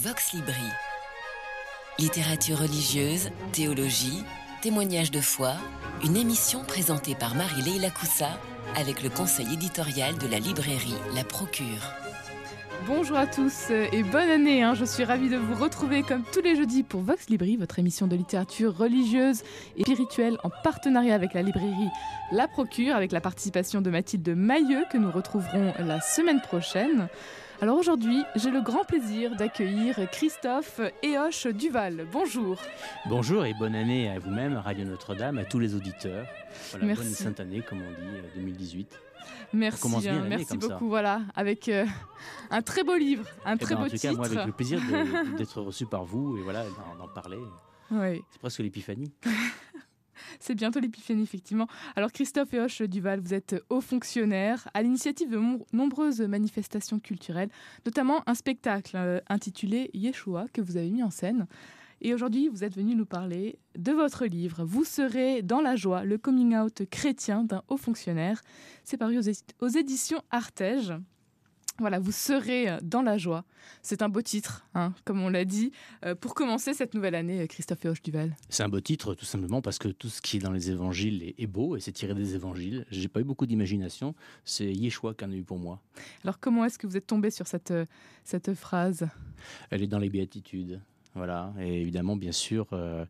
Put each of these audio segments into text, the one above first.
Vox Libri. Littérature religieuse, théologie, témoignages de foi, une émission présentée par Marie-Leila Coussa avec le conseil éditorial de la librairie La Procure. Bonjour à tous et bonne année, je suis ravie de vous retrouver comme tous les jeudis pour Vox Libri, votre émission de littérature religieuse et spirituelle en partenariat avec la librairie La Procure, avec la participation de Mathilde Mailleux que nous retrouverons la semaine prochaine. Alors aujourd'hui, j'ai le grand plaisir d'accueillir Christophe Eoche Duval. Bonjour. Bonjour et bonne année à vous-même, à Radio Notre-Dame, à tous les auditeurs. Voilà, merci. Bonne sainte année, comme on dit, 2018. Merci, merci beaucoup. Voilà, avec un très beau livre, un très beau titre. En tout cas, moi, avec le plaisir d'être reçu par vous et voilà, d'en parler. Oui. C'est presque l'épiphanie. C'est bientôt l'épiphanie, effectivement. Alors, Christophe Eoche Duval, vous êtes haut fonctionnaire à l'initiative de nombreuses manifestations culturelles, notamment un spectacle intitulé Yeshua que vous avez mis en scène. Et aujourd'hui, vous êtes venu nous parler de votre livre « Vous serez dans la joie, le coming out chrétien d'un haut fonctionnaire ». C'est paru aux éditions Artege. Voilà, vous serez dans la joie. C'est un beau titre, comme on l'a dit. Pour commencer cette nouvelle année, Christophe Eoche Duval. C'est un beau titre, tout simplement parce que tout ce qui est dans les évangiles est beau et c'est tiré des évangiles. J'ai pas eu beaucoup d'imagination. C'est Yeshua qui en a eu pour moi. Alors, comment est-ce que vous êtes tombé sur cette phrase ? Elle est dans les béatitudes. Voilà, et évidemment, bien sûr,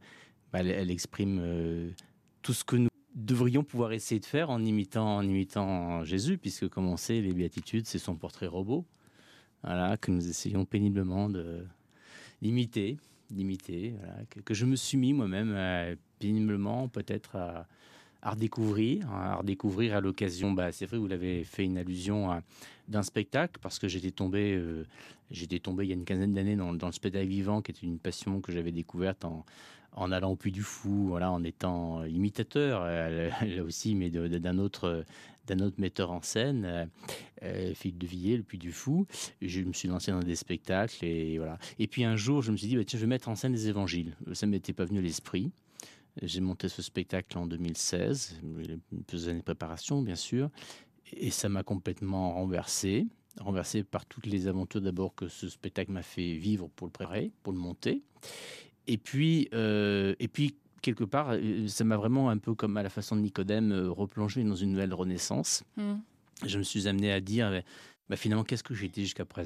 elle exprime tout ce que nous devrions pouvoir essayer de faire en imitant Jésus, puisque, comme on sait, les béatitudes, c'est son portrait robot, voilà, que nous essayons péniblement d'imiter, voilà, que je me suis mis moi-même péniblement peut-être à redécouvrir à l'occasion. C'est vrai, vous l'avez fait une allusion d'un spectacle, parce que j'étais tombé il y a une quinzaine d'années dans le spectacle vivant, qui était une passion que j'avais découverte en allant au Puy du Fou, voilà, en étant imitateur, là aussi, mais d'un autre metteur en scène, Philippe de Villiers, le Puy du Fou. Je me suis lancé dans des spectacles et voilà. Et puis un jour, je me suis dit, tiens, je vais mettre en scène des évangiles. Ça ne m'était pas venu à l'esprit. J'ai monté ce spectacle en 2016, plusieurs années de préparation, bien sûr, et ça m'a complètement renversé par toutes les aventures d'abord que ce spectacle m'a fait vivre pour le préparer, pour le monter. Et puis quelque part, ça m'a vraiment un peu comme à la façon de Nicodème replongé dans une nouvelle renaissance. Je me suis amené à dire, finalement, qu'est-ce que j'étais jusqu'à présent ?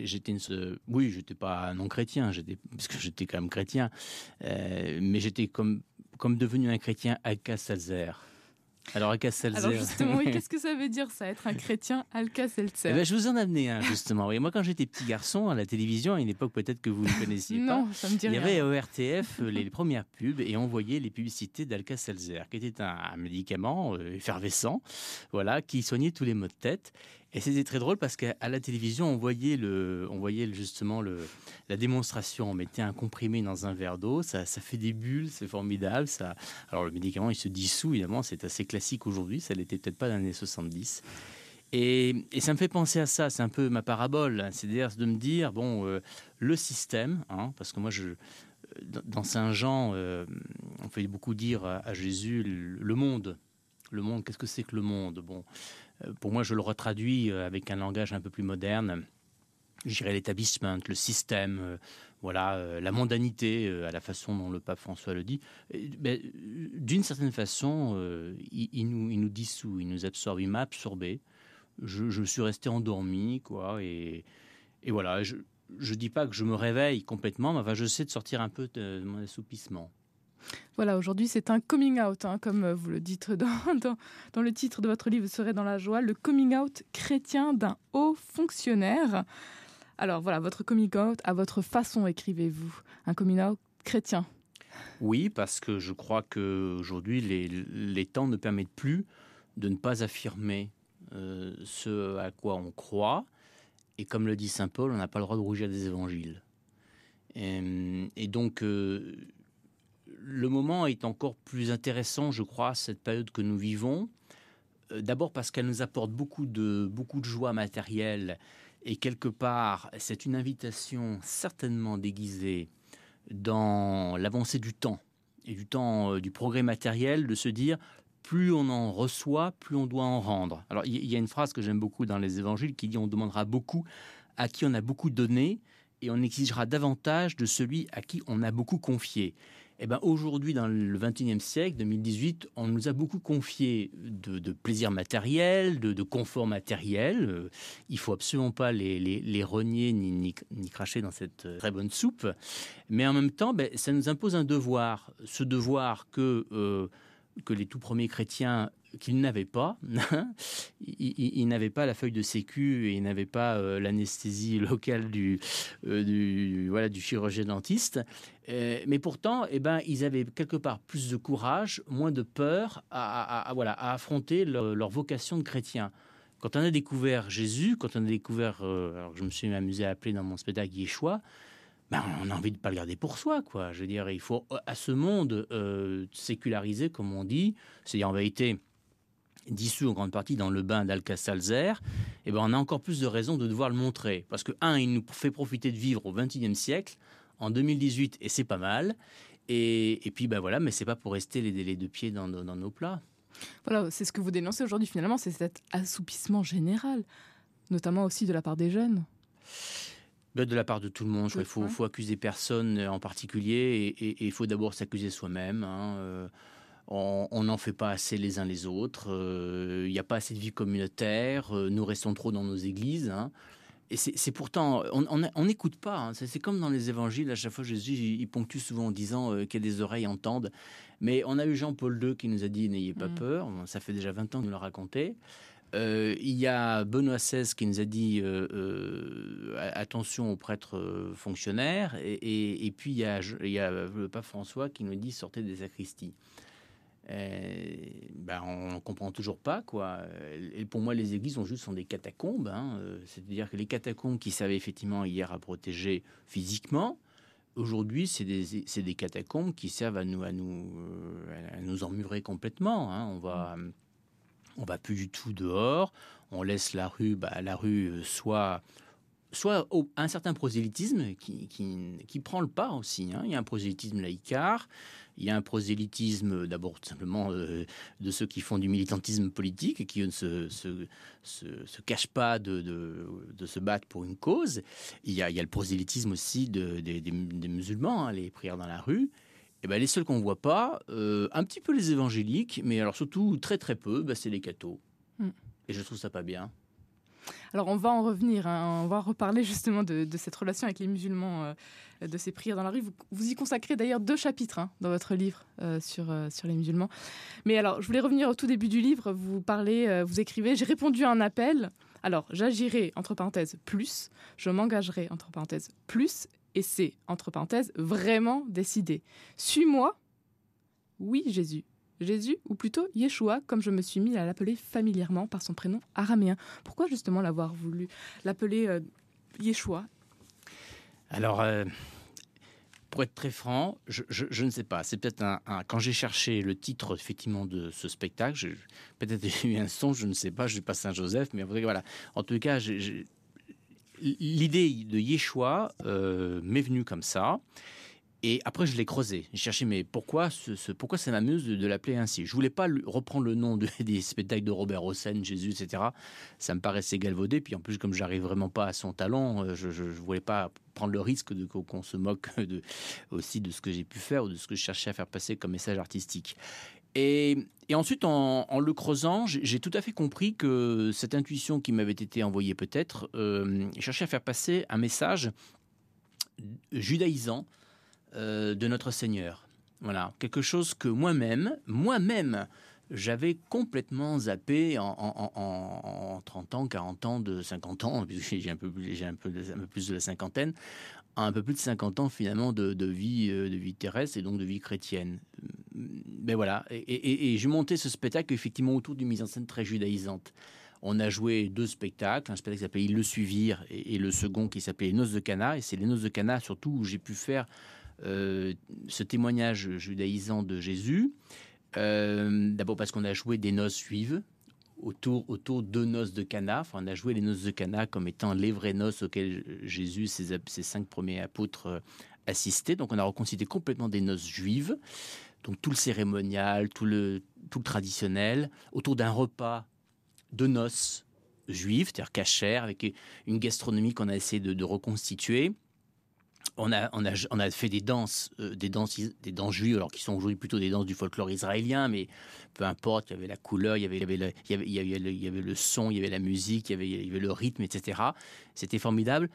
Oui, j'étais pas un non-chrétien, parce que j'étais quand même chrétien, mais j'étais comme devenu un chrétien Alka-Seltzer. Alors, Alka-Seltzer... Alors justement, oui, qu'est-ce que ça veut dire, ça, être un chrétien Alka-Seltzer ? Je vous en ai amené un, justement. Oui, moi, quand j'étais petit garçon, à la télévision, à une époque peut-être que vous ne connaissiez pas, non, ça me dit rien. Il y avait au RTF les premières pubs et on voyait les publicités d'Alka-Seltzer, qui était un médicament effervescent, voilà, qui soignait tous les maux de tête. Et c'était très drôle parce qu'à la télévision, on voyait justement la démonstration. On mettait un comprimé dans un verre d'eau, ça fait des bulles, c'est formidable. Alors le médicament, il se dissout, évidemment, c'est assez classique aujourd'hui, ça l'était peut-être pas dans les années 70. Et ça me fait penser à ça, c'est un peu ma parabole, c'est-à-dire de me dire, le système, parce que moi, dans Saint Jean, on fait beaucoup dire à Jésus, le monde, qu'est-ce que c'est que le monde ? Pour moi, je le retraduis avec un langage un peu plus moderne. Je dirais l'établissement, le système, la mondanité, à la façon dont le pape François le dit. D'une certaine façon, il nous dissout, il nous absorbe, il m'a absorbé. Je suis resté endormi, quoi, et voilà. Je dis pas que je me réveille complètement, mais je sais de sortir un peu de mon assoupissement. Voilà, aujourd'hui c'est un coming out, comme vous le dites dans le titre de votre livre, « Vous serez dans la joie », le coming out chrétien d'un haut fonctionnaire. Alors voilà, votre coming out à votre façon, écrivez-vous, un coming out chrétien. Oui, parce que je crois qu'aujourd'hui les temps ne permettent plus de ne pas affirmer ce à quoi on croit, et comme le dit saint Paul, on n'a pas le droit de rougir des évangiles. Et donc... le moment est encore plus intéressant, je crois, cette période que nous vivons. D'abord parce qu'elle nous apporte beaucoup de joie matérielle. Et quelque part, c'est une invitation certainement déguisée dans l'avancée du temps. Et du temps du progrès matériel, de se dire, plus on en reçoit, plus on doit en rendre. Alors, il y a une phrase que j'aime beaucoup dans les évangiles qui dit « on demandera beaucoup à qui on a beaucoup donné ». et on exigera davantage de celui à qui on a beaucoup confié. Eh ben, aujourd'hui, dans le XXIe siècle, 2018, on nous a beaucoup confié de plaisir matériel, de confort matériel. Il ne faut absolument pas les renier ni cracher dans cette très bonne soupe. Mais en même temps, ça nous impose un devoir. Ce devoir que les tout premiers chrétiens, qu'ils n'avaient pas. Ils n'avaient pas la feuille de sécu et ils n'avaient pas l'anesthésie locale du chirurgien dentiste. Mais pourtant, ils avaient quelque part plus de courage, moins de peur à affronter leur vocation de chrétien. Quand on a découvert Jésus, quand on a découvert, alors je me suis amusé à appeler dans mon spectacle Yeshua, on a envie de ne pas le garder pour soi, quoi. Je veux dire, il faut, à ce monde sécularisé, comme on dit, c'est-à-dire en vérité dissous en grande partie dans le bain d'Alka-Seltzer, on a encore plus de raisons de devoir le montrer. Parce que, il nous fait profiter de vivre au XXIe siècle, en 2018, et c'est pas mal. Et puis, mais c'est pas pour rester les deux pieds dans nos plats. Voilà, c'est ce que vous dénoncez aujourd'hui, finalement, c'est cet assoupissement général, notamment aussi de la part des jeunes. De la part de tout le monde. Il faut accuser personne en particulier et il faut d'abord s'accuser soi-même. On n'en fait pas assez les uns les autres. Il n'y a pas assez de vie communautaire. Nous restons trop dans nos églises. Et c'est pourtant... On n'écoute pas. C'est comme dans les évangiles. À chaque fois, Jésus il ponctue souvent en disant qu'il y a des oreilles entendent. Mais on a eu Jean-Paul II qui nous a dit « N'ayez pas peur ». Ça fait déjà 20 ans qu'il nous l'a raconté. Il y a Benoît XVI qui nous a dit attention aux prêtres fonctionnaires et puis il y a le pape François qui nous dit sortez des sacristies. On ne comprend toujours pas, quoi. Et pour moi, les églises sont des catacombes. C'est-à-dire que les catacombes qui servaient effectivement hier à protéger physiquement, aujourd'hui, c'est des catacombes qui servent à nous emmurer complètement. On va plus du tout dehors, on laisse la rue soit un certain prosélytisme qui prend le pas aussi. Il y a un prosélytisme laïcard, il y a un prosélytisme d'abord tout simplement de ceux qui font du militantisme politique et qui ne se cachent pas de se battre pour une cause. Il y a le prosélytisme aussi des musulmans, les prières dans la rue. Les seuls qu'on ne voit pas, un petit peu les évangéliques, mais alors surtout très très peu, c'est les cathos. Et je trouve ça pas bien. Alors on va en revenir, on va reparler justement de cette relation avec les musulmans, de ces prières dans la rue. Vous y consacrez d'ailleurs 2 chapitres dans votre livre sur les musulmans. Mais alors je voulais revenir au tout début du livre, vous écrivez « J'ai répondu à un appel, alors j'agirai, entre parenthèses, plus, je m'engagerai, entre parenthèses, plus, et c'est, entre parenthèses, vraiment décidé. Suis-moi, oui Jésus. Jésus, ou plutôt Yeshua, comme je me suis mis à l'appeler familièrement par son prénom araméen. Pourquoi justement l'avoir voulu l'appeler Yeshua ? Alors, pour être très franc, je ne sais pas. C'est peut-être quand j'ai cherché le titre effectivement de ce spectacle, peut-être j'ai eu un son, je ne sais pas, je ne suis pas Saint-Joseph, mais voilà. En tout cas, l'idée de Yeshua m'est venue comme ça. Et après, je l'ai creusé. J'ai cherché, mais pourquoi ça m'amuse de l'appeler ainsi ? Je ne voulais pas reprendre le nom des spectacles de Robert Hossein, Jésus, etc. Ça me paraissait galvaudé. Puis en plus, comme je n'arrive vraiment pas à son talent, je ne voulais pas prendre le risque qu'on se moque aussi de ce que j'ai pu faire ou de ce que je cherchais à faire passer comme message artistique. Et ensuite, en le creusant, j'ai tout à fait compris que cette intuition qui m'avait été envoyée peut-être cherchait à faire passer un message judaïsant de notre Seigneur. Voilà, quelque chose que moi-même, j'avais complètement zappé en 30 ans, 40 ans, 50 ans, puisque j'ai un peu plus de la cinquantaine, un peu plus de 50 ans finalement de vie terrestre et donc de vie chrétienne. Mais voilà, et j'ai monté ce spectacle effectivement autour d'une mise en scène très judaïsante. On a joué 2 spectacles, un spectacle qui s'appelait Ils le suivirent et le second qui s'appelait Les Noces de Cana. Et c'est Les Noces de Cana surtout où j'ai pu faire ce témoignage judaïsant de Jésus. D'abord parce qu'on a joué des noces juives autour de noces de Cana. Enfin, on a joué les noces de Cana comme étant les vraies noces auxquelles Jésus, ses 5 premiers apôtres assistaient. Donc on a reconstitué complètement des noces juives. Donc tout le cérémonial, tout le traditionnel, autour d'un repas de noces juives, c'est-à-dire cachère, avec une gastronomie qu'on a essayé de reconstituer. On a fait des danses juives, alors qui sont aujourd'hui plutôt des danses du folklore israélien, mais peu importe, il y avait la couleur, il y avait le son, il y avait la musique, il y avait le rythme, etc. C'était formidable.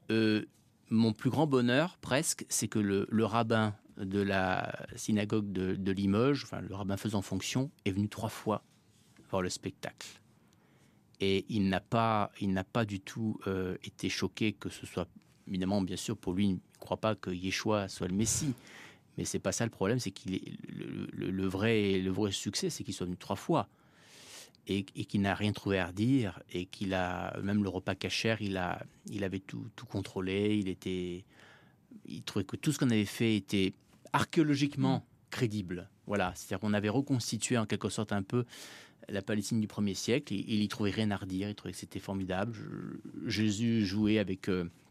Mon plus grand bonheur, presque, c'est que le rabbin de la synagogue de Limoges, enfin le rabbin faisant fonction, est venu 3 fois voir le spectacle. Et il n'a pas du tout été choqué que ce soit... Évidemment, bien sûr, pour lui, il ne croit pas que Yeshua soit le Messie. Mais c'est pas ça le problème, c'est qu'il est le vrai succès, c'est qu'il soit venu 3 fois et qu'il n'a rien trouvé à redire et qu'il a même le repas kasher, il avait tout contrôlé. Il trouvait que tout ce qu'on avait fait était archéologiquement crédible. Voilà, c'est-à-dire qu'on avait reconstitué en quelque sorte un peu la Palestine du 1er siècle. Et il n'y trouvait rien à redire. Il trouvait que c'était formidable. Jésus jouait avec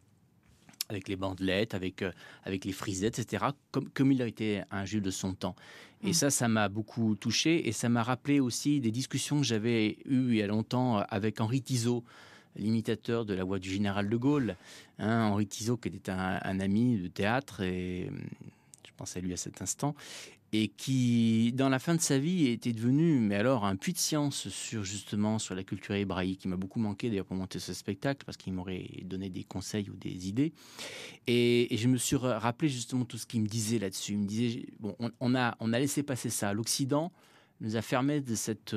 les bandelettes, avec les frisettes, etc., comme il a été un juif de son temps. Et ça m'a beaucoup touché, et ça m'a rappelé aussi des discussions que j'avais eues il y a longtemps avec Henri Tizot, l'imitateur de la voix du général de Gaulle. Henri Tizot, qui était un ami de théâtre, et je pense à lui à cet instant, et qui, dans la fin de sa vie, était devenu, mais alors, un puits de science sur la culture hébraïque. Il m'a beaucoup manqué, d'ailleurs, pour monter ce spectacle, parce qu'il m'aurait donné des conseils ou des idées. Et je me suis rappelé justement tout ce qu'il me disait là-dessus. Il me disait, bon, on a laissé passer ça. L'Occident nous a fermé de cette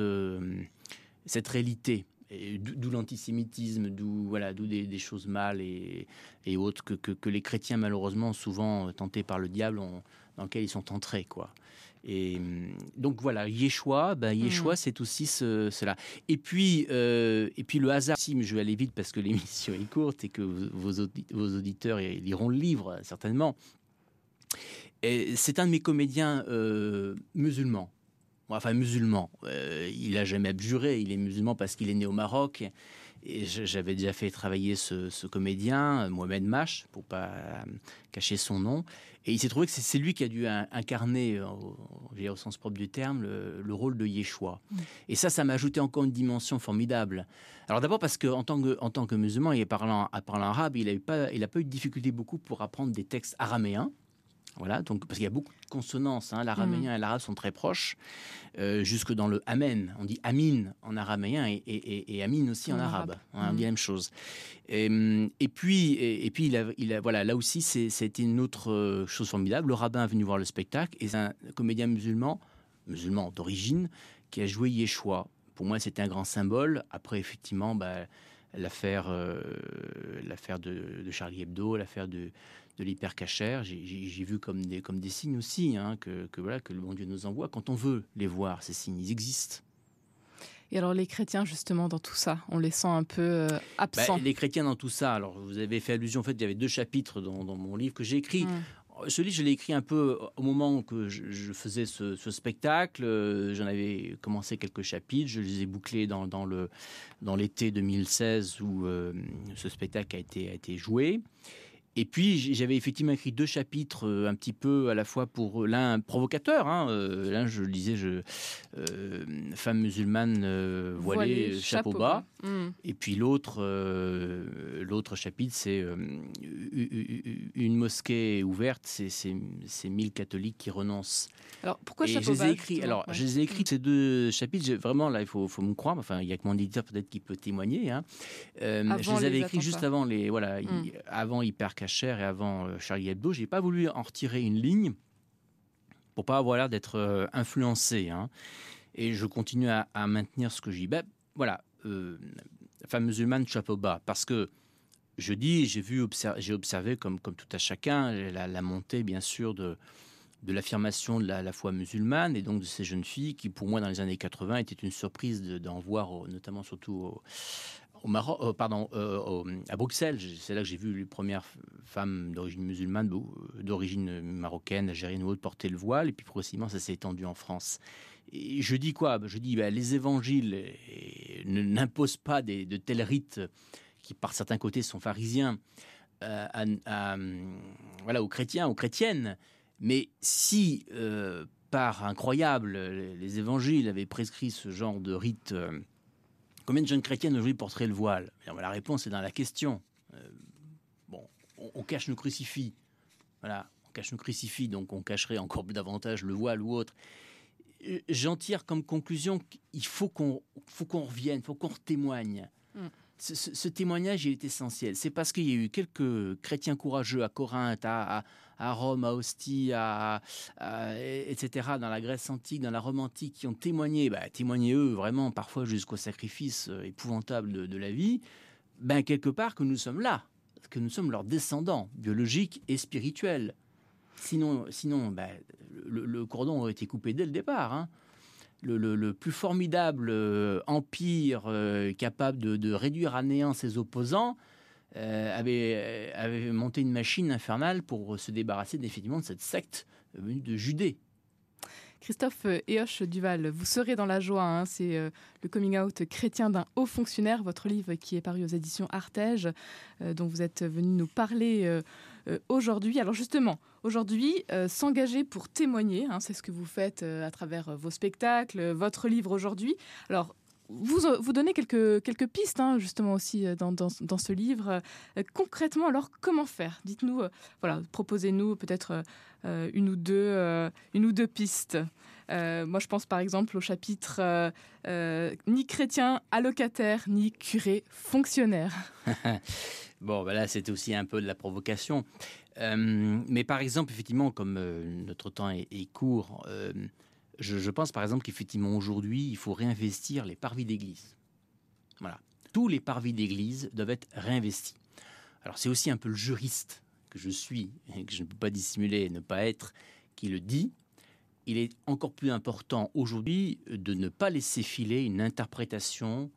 réalité. D'où l'antisémitisme, d'où des choses mal et autres que les chrétiens, malheureusement, souvent tentés par le diable, dans lequel ils sont entrés, quoi. Et donc voilà, Yeshua, c'est aussi cela. Et puis le hasard, si, mais je vais aller vite parce que l'émission est courte et que vos auditeurs liront le livre, certainement. Et c'est un de mes comédiens musulmans. Enfin, musulman. Il n'a jamais abjuré, il est musulman parce qu'il est né au Maroc. Et j'avais déjà fait travailler ce comédien, Mohamed Mache, pour pas cacher son nom. Et il s'est trouvé que c'est lui qui a dû incarner, au sens propre du terme, le rôle de Yeshua. Et ça m'a ajouté encore une dimension formidable. Alors d'abord parce qu'en tant que musulman et parlant arabe, il n'a pas eu de difficulté beaucoup pour apprendre des textes araméens. Voilà, donc, parce qu'il y a beaucoup de consonances, l'araméen et l'arabe sont très proches, jusque dans le amen. On dit amin en araméen et amin aussi en arabe. On dit la même chose. Et puis voilà, là aussi, c'était une autre chose formidable. Le rabbin est venu voir le spectacle et c'est un comédien musulman d'origine, qui a joué Yeshua. Pour moi, c'était un grand symbole. Après, effectivement, l'affaire de Charlie Hebdo, l'affaire de l'hypercachère, j'ai vu comme des signes aussi, que le bon Dieu nous envoie quand on veut les voir, ces signes, ils existent. Et alors les chrétiens, justement, dans tout ça, on les sent un peu absents. Les chrétiens dans tout ça, alors vous avez fait allusion, en fait, il y avait 2 chapitres dans mon livre que j'ai écrit. Ce livre, je l'ai écrit un peu au moment que je faisais ce spectacle. J'en avais commencé quelques chapitres, je les ai bouclés dans l'été 2016 où ce spectacle a été joué. Et puis, j'avais effectivement écrit 2 chapitres, un petit peu à la fois pour l'un provocateur. L'un, je le disais, femme musulmane voilée, chapeau bas. Et puis l'autre chapitre, c'est une mosquée ouverte, c'est 1000 catholiques qui renoncent. Alors, pourquoi et chapeau bas? Je les ai écrits, ces 2 chapitres. Vraiment, là, il faut me croire. Enfin, il n'y a que mon éditeur peut-être qui peut témoigner. Je les avais écrits juste avant avant Hypercacher et avant Charlie Hebdo. Je n'ai pas voulu en retirer une ligne pour pas avoir l'air d'être influencé. Et je continue à maintenir ce que je dis. Femme musulmane, chapeau bas. Parce que j'ai observé comme tout à chacun la montée, bien sûr, de l'affirmation de la foi musulmane et donc de ces jeunes filles qui, pour moi, dans les années 80, était une surprise d'en voir, notamment surtout au Maroc, à Bruxelles. C'est là que j'ai vu les premières femmes d'origine musulmane, d'origine marocaine, algérienne ou autre, porter le voile. Et puis progressivement, ça s'est étendu en France. Et je dis quoi ? Les évangiles n'imposent pas de tels rites qui, par certains côtés, sont pharisiens aux chrétiens, aux chrétiennes. Mais si, par incroyable, les évangiles avaient prescrit ce genre de rite, combien de jeunes chrétiennes aujourd'hui porteraient le voile ? La réponse est dans la question. On cache nos crucifix. Voilà, on cache nos crucifix, donc on cacherait encore davantage le voile ou autre. J'en tire comme conclusion qu'il faut qu'on revienne, il faut qu'on témoigne. Ce témoignage, il est essentiel. C'est parce qu'il y a eu quelques chrétiens courageux à Corinthe, à Rome, à Ostie, etc., dans la Grèce antique, dans la Rome antique, qui ont témoigné, eux, vraiment, parfois jusqu'au sacrifice épouvantable de la vie, quelque part que nous sommes là, que nous sommes leurs descendants, biologiques et spirituels. Sinon le cordon aurait été coupé dès le départ, hein. Le plus formidable empire capable de réduire à néant ses opposants avait monté une machine infernale pour se débarrasser définitivement de cette secte venue de Judée. Christophe Eoch Duval, vous serez dans la joie, hein, c'est le coming out chrétien d'un haut fonctionnaire, votre livre qui est paru aux éditions Artege, dont vous êtes venu nous parler aujourd'hui. Alors justement, aujourd'hui, s'engager pour témoigner, hein, c'est ce que vous faites à travers vos spectacles, votre livre aujourd'hui. Alors, vous donnez quelques pistes, hein, justement aussi dans ce livre. Concrètement, alors, comment faire ? Dites-nous, proposez-nous peut-être une ou deux pistes. Moi, je pense par exemple au chapitre ni chrétien allocataire, ni curé fonctionnaire. Bon, là, c'est aussi un peu de la provocation. Mais par exemple, effectivement, comme notre temps est court, je pense par exemple qu'effectivement aujourd'hui, il faut réinvestir les parvis d'église. Voilà. Tous les parvis d'église doivent être réinvestis. Alors c'est aussi un peu le juriste que je suis, et que je ne peux pas dissimuler et ne pas être, qui le dit. Il est encore plus important aujourd'hui de ne pas laisser filer une interprétation,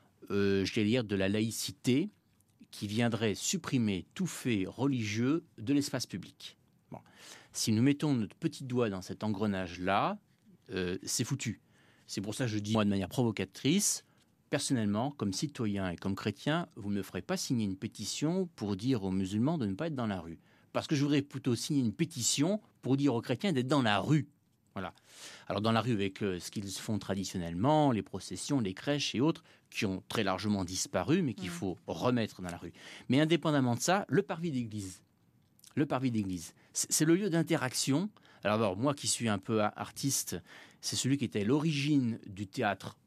de la laïcité qui viendrait supprimer tout fait religieux de l'espace public. Bon. Si nous mettons notre petit doigt dans cet engrenage-là, c'est foutu. C'est pour ça que je dis, moi, de manière provocatrice, personnellement, comme citoyen et comme chrétien, vous ne me ferez pas signer une pétition pour dire aux musulmans de ne pas être dans la rue. Parce que je voudrais plutôt signer une pétition pour dire aux chrétiens d'être dans la rue. Voilà. Alors dans la rue avec ce qu'ils font traditionnellement, les processions, les crèches et autres, qui ont très largement disparu, mais qu'il faut remettre dans la rue. Mais indépendamment de ça, le parvis d'église. Le parvis d'église, c'est le lieu d'interaction. Alors moi qui suis un peu artiste, c'est celui qui était à l'origine du théâtre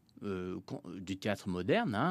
moderne, hein.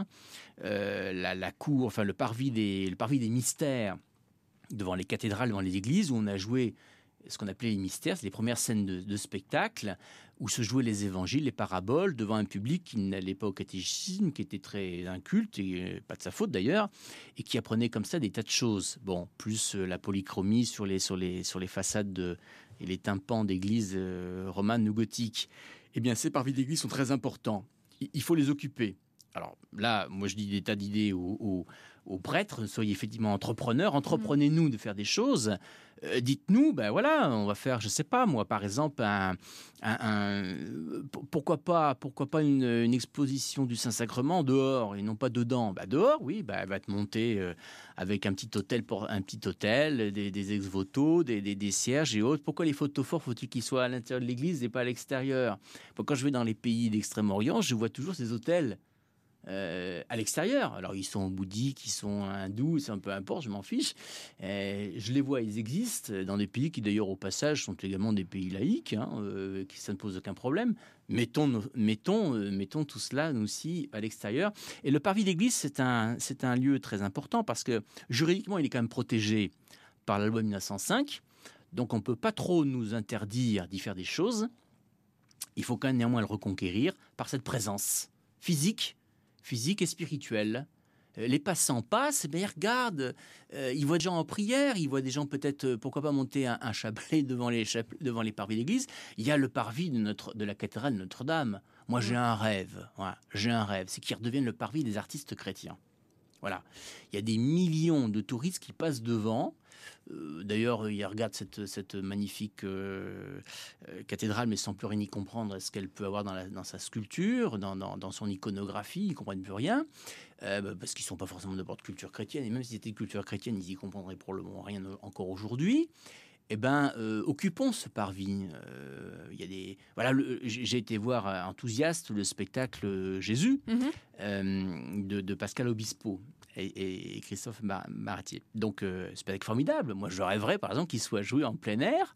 La cour, enfin le parvis des mystères devant les cathédrales, devant les églises, où on a joué ce qu'on appelait les mystères, c'est les premières scènes de spectacle où se jouaient les évangiles, les paraboles, devant un public qui n'allait pas au catéchisme, qui était très inculte, et pas de sa faute d'ailleurs, et qui apprenait comme ça des tas de choses. Bon, plus la polychromie sur les façades et les tympans d'églises romanes ou gothiques. Eh bien, ces parvis d'église sont très importants. Il faut les occuper. Alors là, moi je dis des tas d'idées aux prêtres, soyez effectivement entrepreneurs, entreprenez-nous de faire des choses. Dites-nous, on va faire, je sais pas moi, par exemple, pourquoi pas une exposition du Saint-Sacrement dehors et non pas dedans. Dehors, oui, va te monter avec un petit hôtel, des ex-voto, des cierges et autres. Pourquoi les photophores faut-il qu'ils soient à l'intérieur de l'église et pas à l'extérieur ? Quand je vais dans les pays d'Extrême-Orient, je vois toujours ces hôtels à l'extérieur. Alors ils sont bouddhiques, ils sont hindous, c'est un peu importe, je m'en fiche. Je les vois, ils existent dans des pays qui d'ailleurs au passage sont également des pays laïques, hein, qui ça ne pose aucun problème. Mettons tout cela nous aussi à l'extérieur. Et le parvis d'église, c'est un lieu très important parce que juridiquement il est quand même protégé par la loi 1905. Donc on ne peut pas trop nous interdire d'y faire des choses. Il faut quand même néanmoins le reconquérir par cette présence physique et spirituelle. Les passants passent, mais ils regardent, ils voient des gens en prière, ils voient des gens peut-être, pourquoi pas monter un chapelet devant les parvis d'église. Il y a le parvis de la cathédrale de Notre-Dame. Moi, j'ai un rêve, c'est qu'il redevienne le parvis des artistes chrétiens. Voilà. Il y a des millions de touristes qui passent devant. D'ailleurs, ils regardent cette magnifique cathédrale, mais sans plus rien y comprendre ce qu'elle peut avoir dans sa sculpture, dans son iconographie. Ils ne comprennent plus rien, parce qu'ils ne sont pas forcément de bord de culture chrétienne. Et même s'ils étaient de culture chrétienne, ils n'y comprendraient probablement rien encore aujourd'hui. Occupons ce parvis. J'ai été voir enthousiaste le spectacle Jésus de Pascal Obispo. et Christophe Maratier. Donc, spectacle formidable. Moi, je rêverais, par exemple, qu'il soit joué en plein air,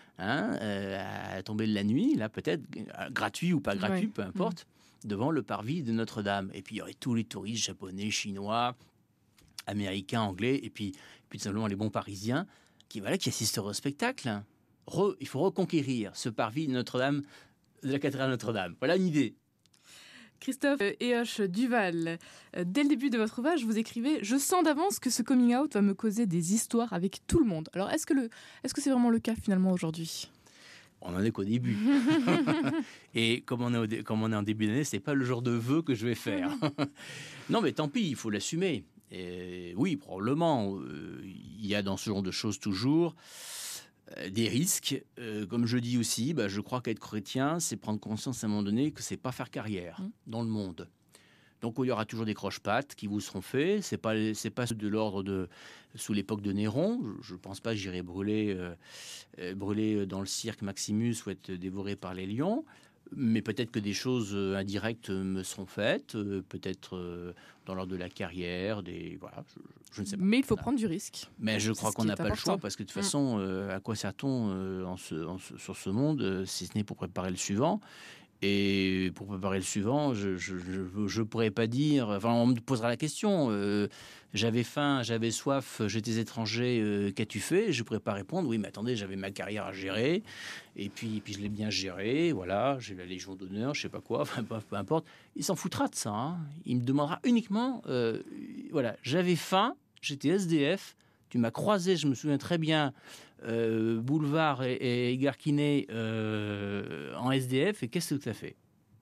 à tomber de la nuit, là, peut-être, gratuit ou pas gratuit, peu importe, devant le parvis de Notre-Dame. Et puis, il y aurait tous les touristes japonais, chinois, américains, anglais, et puis tout simplement les bons Parisiens qui assisteraient au spectacle. Il faut reconquérir ce parvis de Notre-Dame, de la cathédrale Notre-Dame. Voilà une idée. Christophe Eoch Duval, dès le début de votre ouvrage, vous écrivez « Je sens d'avance que ce coming out va me causer des histoires avec tout le monde ». Alors, est-ce que c'est vraiment le cas finalement aujourd'hui ? On n'en est qu'au début. Et comme on est en début d'année, ce n'est pas le genre de vœu que je vais faire. Non, mais tant pis, il faut l'assumer. Et oui, probablement, il y a dans ce genre de choses toujours des risques. Comme je dis aussi, je crois qu'être chrétien, c'est prendre conscience à un moment donné que c'est pas faire carrière dans le monde. Donc il y aura toujours des croche-pattes qui vous seront faits. C'est pas de l'ordre de sous l'époque de Néron. Je pense pas que j'irai brûler dans le cirque Maximus ou être dévoré par les lions. Mais peut-être que des choses indirectes me seront faites, peut-être dans l'ordre de la carrière, voilà, je ne sais pas. Mais il faut prendre du risque. Mais je crois qu'on n'a pas le choix, parce que de toute façon, à quoi sert-on sur ce monde, si ce n'est pour préparer le suivant ? Et pour préparer le suivant, je pourrais pas dire... Enfin, on me posera la question. J'avais faim, j'avais soif, j'étais étranger, qu'as-tu fait ? Je pourrais pas répondre. Oui, mais attendez, j'avais ma carrière à gérer. Et puis je l'ai bien gérée. Voilà, j'ai la Légion d'honneur, je sais pas quoi. Enfin, peu importe. Il s'en foutra de ça. Hein. Il me demandera uniquement... voilà, j'avais faim, j'étais SDF. Tu m'as croisé, je me souviens très bien... Boulevard et Gare Quinet en SDF, et qu'est-ce que tu as fait ?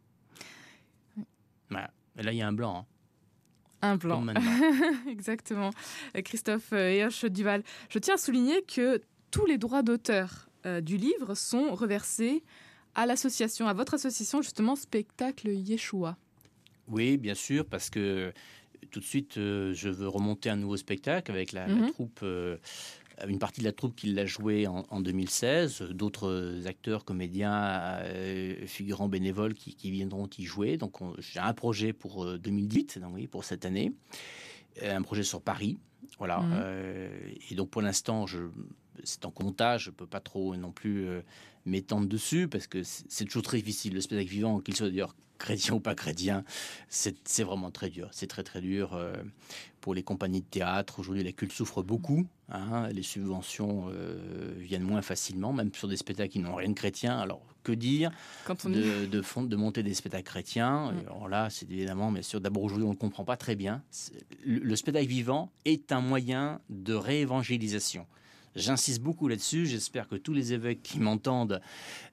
Voilà. Et là, il y a un blanc. Un blanc. Exactement. Christophe Eoch Duval, je tiens à souligner que tous les droits d'auteur du livre sont reversés à votre association, justement, Spectacle Yeshua. Oui, bien sûr, parce que tout de suite, je veux remonter un nouveau spectacle avec la troupe... une partie de la troupe qui l'a joué en 2016, d'autres acteurs, comédiens, figurants bénévoles qui viendront y jouer. Donc j'ai un projet pour 2018, donc oui, pour cette année, un projet sur Paris. Voilà. Et donc pour l'instant, c'est en montage, je ne peux pas trop non plus m'étendre dessus parce que c'est toujours très difficile. Le spectacle vivant, qu'il soit d'ailleurs chrétien ou pas chrétien, c'est vraiment très dur. C'est très très dur pour les compagnies de théâtre. Aujourd'hui, la culte souffre beaucoup. Les subventions viennent moins facilement, même sur des spectacles qui n'ont rien de chrétien. Alors, que dire de monter des spectacles chrétiens Alors là, c'est évidemment, bien sûr, d'abord aujourd'hui, on ne le comprend pas très bien. Le spectacle vivant est un moyen de réévangélisation. J'insiste beaucoup là-dessus. J'espère que tous les évêques qui m'entendent,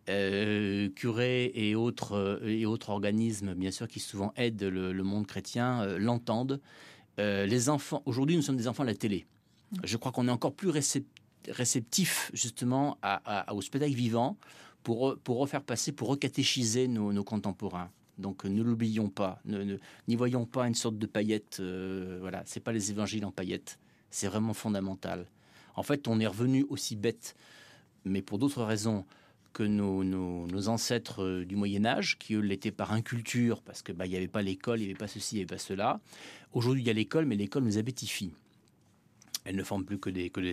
curés et autres organismes, bien sûr, qui souvent aident le monde chrétien, l'entendent. Les enfants, aujourd'hui, nous sommes des enfants à la télé. Je crois qu'on est encore plus réceptif justement au spectacle vivant pour refaire passer, pour recatéchiser nos contemporains. Donc ne l'oublions pas, n'y voyons pas une sorte de paillette. Voilà, c'est pas les évangiles en paillettes. C'est vraiment fondamental. En fait, on est revenu aussi bête, mais pour d'autres raisons, que nos ancêtres du Moyen-Âge, qui eux l'étaient par inculture, parce que il n'y avait pas l'école, il n'y avait pas ceci, il n'y avait pas cela. Aujourd'hui, il y a l'école, mais l'école nous abétifie. Elle ne forme plus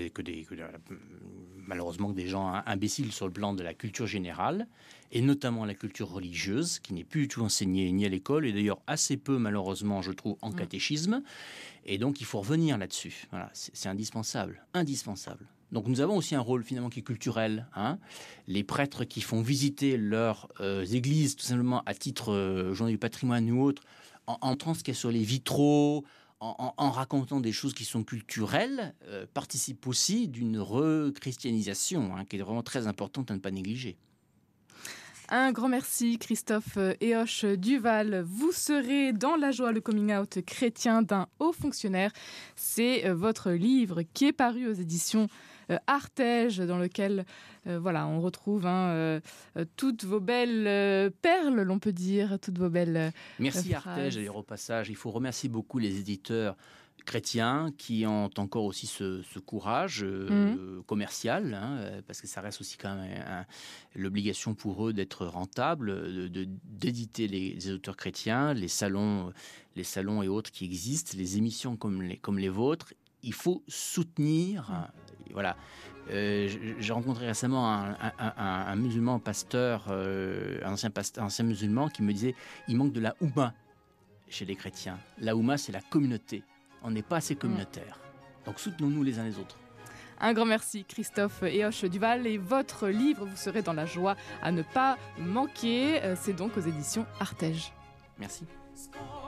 malheureusement que des gens imbéciles sur le plan de la culture générale, et notamment la culture religieuse, qui n'est plus du tout enseignée ni à l'école, et d'ailleurs assez peu, malheureusement, je trouve, en catéchisme. Et donc, il faut revenir là-dessus. Voilà, c'est indispensable. Donc, nous avons aussi un rôle, finalement, qui est culturel. Les prêtres qui font visiter leurs églises, tout simplement, à titre journée du patrimoine ou autre, en montrant ce qu'il y a sur les vitraux, en racontant des choses qui sont culturelles, participent aussi d'une rechristianisation, qui est vraiment très importante à ne pas négliger. Un grand merci Christophe Eoch Duval. Vous serez dans la joie, le coming out chrétien d'un haut fonctionnaire. C'est votre livre qui est paru aux éditions Artege, dans lequel on retrouve toutes vos belles perles, l'on peut dire, toutes vos belles Merci phrases. Artege, d'ailleurs, au passage. Il faut remercier beaucoup les éditeurs chrétiens qui ont encore aussi ce courage commercial, parce que ça reste aussi quand même l'obligation pour eux d'être rentables, d'éditer les auteurs chrétiens, les salons et autres qui existent, les émissions comme les vôtres. Il faut soutenir. Voilà. J'ai rencontré récemment un musulman pasteur, un ancien musulman qui me disait il manque de la Oumma chez les chrétiens. La Oumma, c'est la communauté. On n'est pas assez communautaire. Donc soutenons-nous les uns les autres. Un grand merci Christophe Eoch Duval, et votre livre, vous serez dans la joie à ne pas manquer. C'est donc aux éditions Artege. Merci.